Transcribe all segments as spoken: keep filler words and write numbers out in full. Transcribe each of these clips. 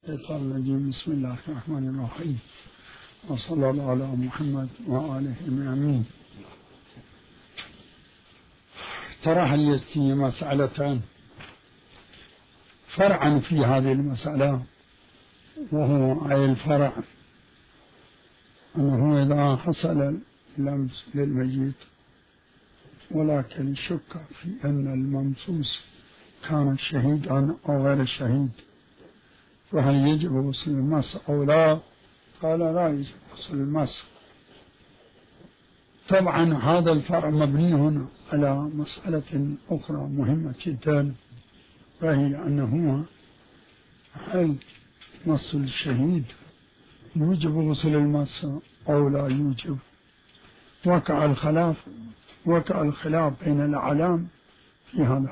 الشيطان الرجيم. بسم الله الرحمن الرحيم، وصلى الله على محمد وآله الأمين. طرح اليتيم مسألتان فرعا في هذه المسألة، وهو أي الفرع أنه إذا حصل اللمس للميت ولكن شك في أن الممسوس كان شهيدا أو غير شهيد، فهل يجب غسل المس أو لا؟ قال لا يجب غسل المس. طبعا هذا الفرع مبني هنا على مسألة أخرى مهمة جدا، وهي أنه هل مس الشهيد يوجب غسل المس أو لا يوجب. وقع الخلاف وقع الخلاف بين الأعلام في هذا.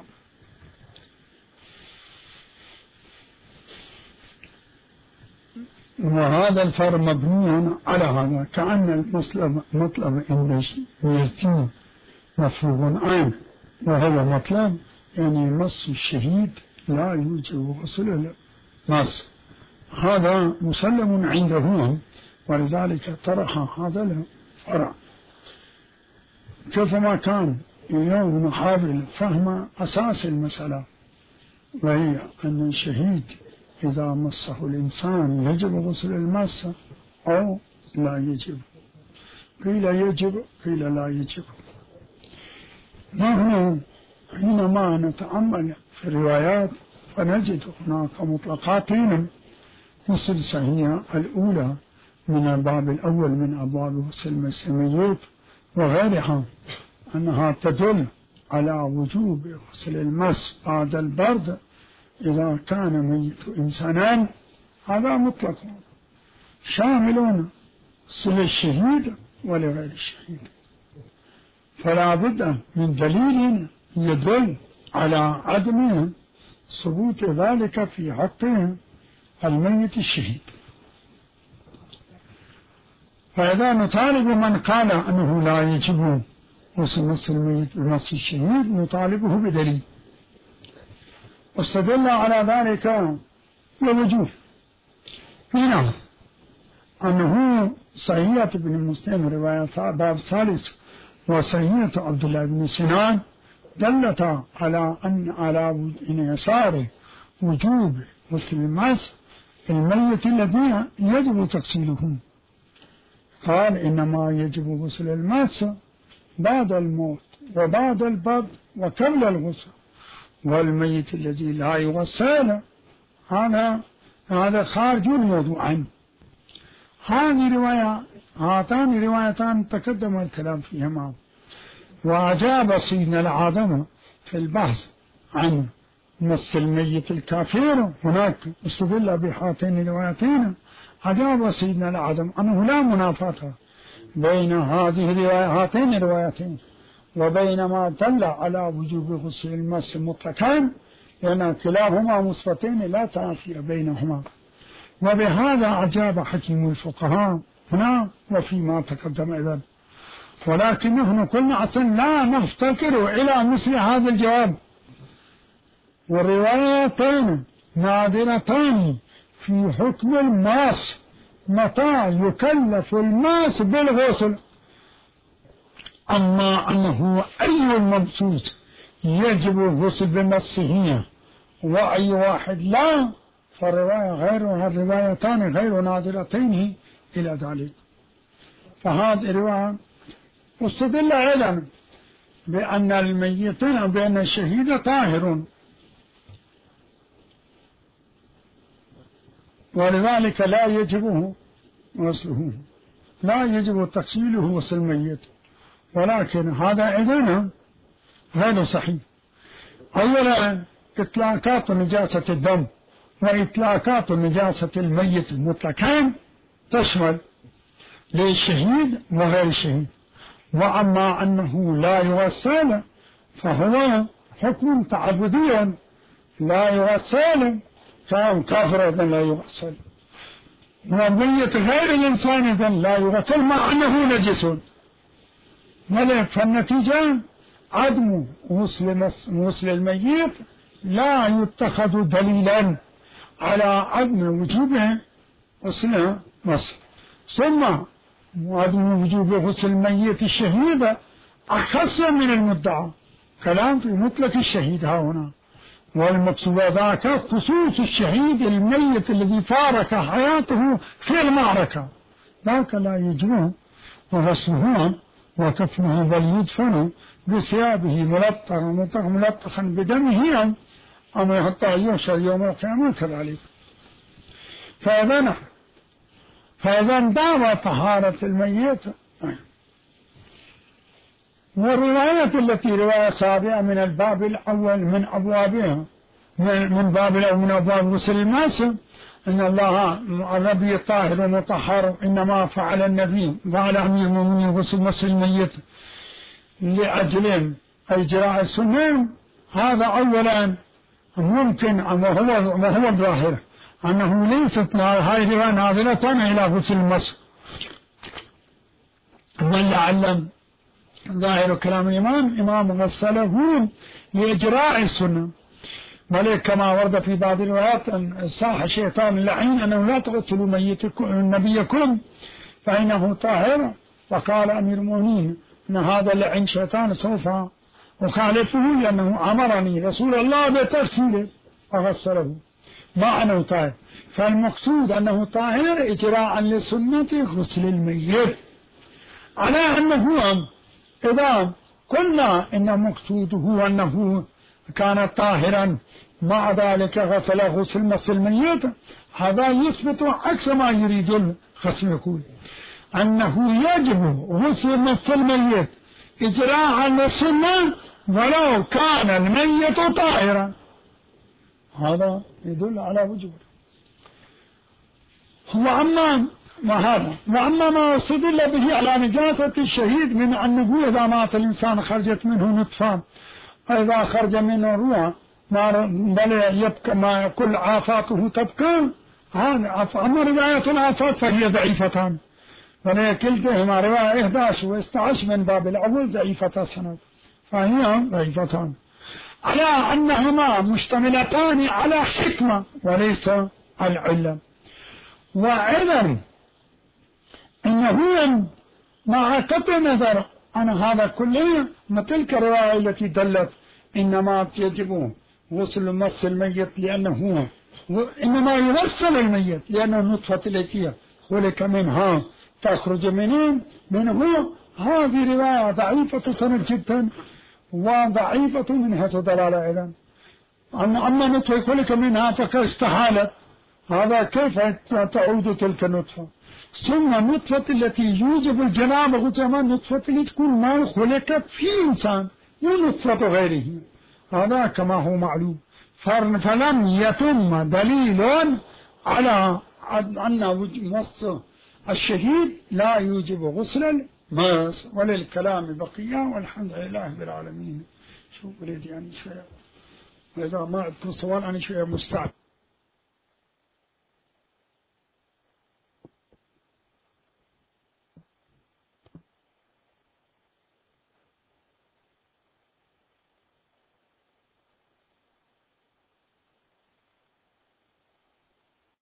وهذا الفرع مبني على هذا، كأن المطلب مطلب عند اليتيم مفروغ عنه، وهو مطلب يعني مس الشهيد لا يوجب غسل المس. هذا مسلم عندهم، ولذلك طرح هذا الفرع. كيفما كان اليوم نحاول فهم أساس المسألة، وهي أن الشهيد إذا مسه الإنسان يجب غسل المس أو لا يجب. قيل يجب قيل لا يجب. نحن حينما نتأمل في الروايات فنجد هناك مطلقاتين مثل الصحيحة الأولى من الباب الأول من أبواب غسل الميت وغيرها، أنها تدل على وجوب غسل المس بعد البرد إذا كان ميت إنسانان. هذا مطلق شامل للشهيد ولغير الشهيد، فلا بد من دليل يدل على عدم ثبوت ذلك في حق الميت الشهيد. فإذا نطالب من قال أنه لا يجب غسل مس الميت بمس الشهيد نطالبه بدليل، واستدل على ذلك بوجوه. هنا أنه صحيحة ابن مسلم رواية باب ثالث وصحيحة عبد الله بن سنان دلت على أن على يسار وجوب غسل المس الميت الذين يجب تغسيله. قال إنما يجب غسل المس بعد الموت وبعد البرد وقبل الغسل، والميت الذي لا يغسل هذا هذا خارج الموضوع عنه. هذه رواية هاتان روايتان تقدم الكلام فيهما، وأجاب سيدنا العظم في البحث عن مس الميت الكافر هناك استدل بهاتين الروايتين. أجاب سيدنا العظم أنه لا منافاة بين هذه الروايتين الروايتين وبين ما دل على وجوب غسل المس مطلقا، لأن كلاهما مثبتين لا تنافي بينهما. وبهذا أجاب حكيم الفقهاء هنا وفيما تقدم أيضا. ولكن نحن قلنا أصلا لا نفتكر إلى مثل هذا الجواب، والروايتان نادرتان في حكم الماس متى يكلف الماس بالغسل. أما أنه أي الممسوس يجب الغسل بمسه وأي واحد لا، فالرواية غيرها الروايتان غير نادرتين إلى ذلك. فهذه الرواية واستدل أيضا بأن الميتين بأن الشهيد طاهر، ولذلك لا يجب غسله لا يجب تغسيله غسل الميت. ولكن هذا أيضا غير صحيح. أولا إطلاقات نجاسة الدم وإطلاقات نجاسة الميت مطلقان تشمل للشهيد وغير الشهيد. وأما أنه لا يغسل فهو حكم تعبدي، لا يغسل كان كافر إذن لا يغسل، والميت غير الإنسان إذن لا يغسل مع أنه نجس. فالنتيجة عدم غسل الميت لا يتخذ دليلا على عدم وجوبه غسل مصر. ثم عدم وجوب غسل الميت الشهيد أخص من المدعى، كلام في مطلق الشهيد ها هنا، والمقصود ذاك خصوص الشهيد الميت الذي فارق حياته في المعركة، ذاك لا يجوز غسله وكفنه، بل يدفن بثيابه ملطخا ملطخا بدمه، أما حتى يحشر يوم القيامة كذلك. فإذا فإذا دعوى طهارة الميت. والرواية التي رواية سابقة من الباب الأول من أبوابها من باب الأول من أبواب غسل الماس، إن الله النبي طاهر ومطهر، إنما فعل النبي فعل أمير المؤمنين غسل مس الميت لأجل إجراء السنة. هذا أولا ممكن، وهو وهو الظاهر أنه ليست هاي الرواية ناظرة إلى غسل المس، بل لعل ظاهر كلام الإمام إمام غسله لإجراء السنة، بل كما ورد في بعض الروايات أن صاح شيطان اللعين أنه لا تغسلوا ميتكم نبيكم فإنه طاهر، وقال أمير المؤمنين أن هذا اللعين شيطان سوف أخالفه لأنه أمرني رسول الله بتغسيله فغسله ما أنه طاهر. فالمقصود أنه طاهر إجراء لسنة غسل الميت، على أنه إذا قلنا إن مقصوده أنه كان طاهرا مع ذلك غسل غسل مس الميت، هذا يثبت عكس ما يريد الخصم، يقول أنه يجب غسل مس الميت إجراء للسنة ولو كان الميت طاهرا، هذا يدل على وجوبه. وأما ما هذا وأما ما استدل به على نجاسة الشهيد من أنه إذا مات الإنسان خرجت منه نطفة، إذا خرج منه روح بل يبقى ما كل عافاته تبقى، هذا. أما رواية العافات فهي ضعيفتان، بل كلتهما رواية إحدى عشر واثنى عشر من باب الأول ضعيفة السند، فهي ضعيفتان على أنهما مشتملتان على حكمة وليس العلة. وأيضا إنه مع قطع نظر عن هذا كله ما تلك الرواية التي دلت إنما يجب غسل مس الميت لأنه إنما يغسل الميت لأنه النطفة التي خلق منها تخرج منه منه، هذه رواية ضعيفة سند جدا وضعيفة من حيث دلالة أيضا. أما نطفة خلق منها فكاستحالة، هذا كيف تعود تلك النطفة؟ ثم النطفة التي يوجب الجنابة غسل النطفة التي تكون ما خلقت في إنسان ونطفة غيره، هذا كما هو معلوم. فلم يتم دليل على أن مس الشهيد لا يوجب غسل الماس. وللكلام بقية، والحمد لله رب العالمين. شو أريد يعني شوية، إذا ما عندكم سؤال أنا شوية مستعد.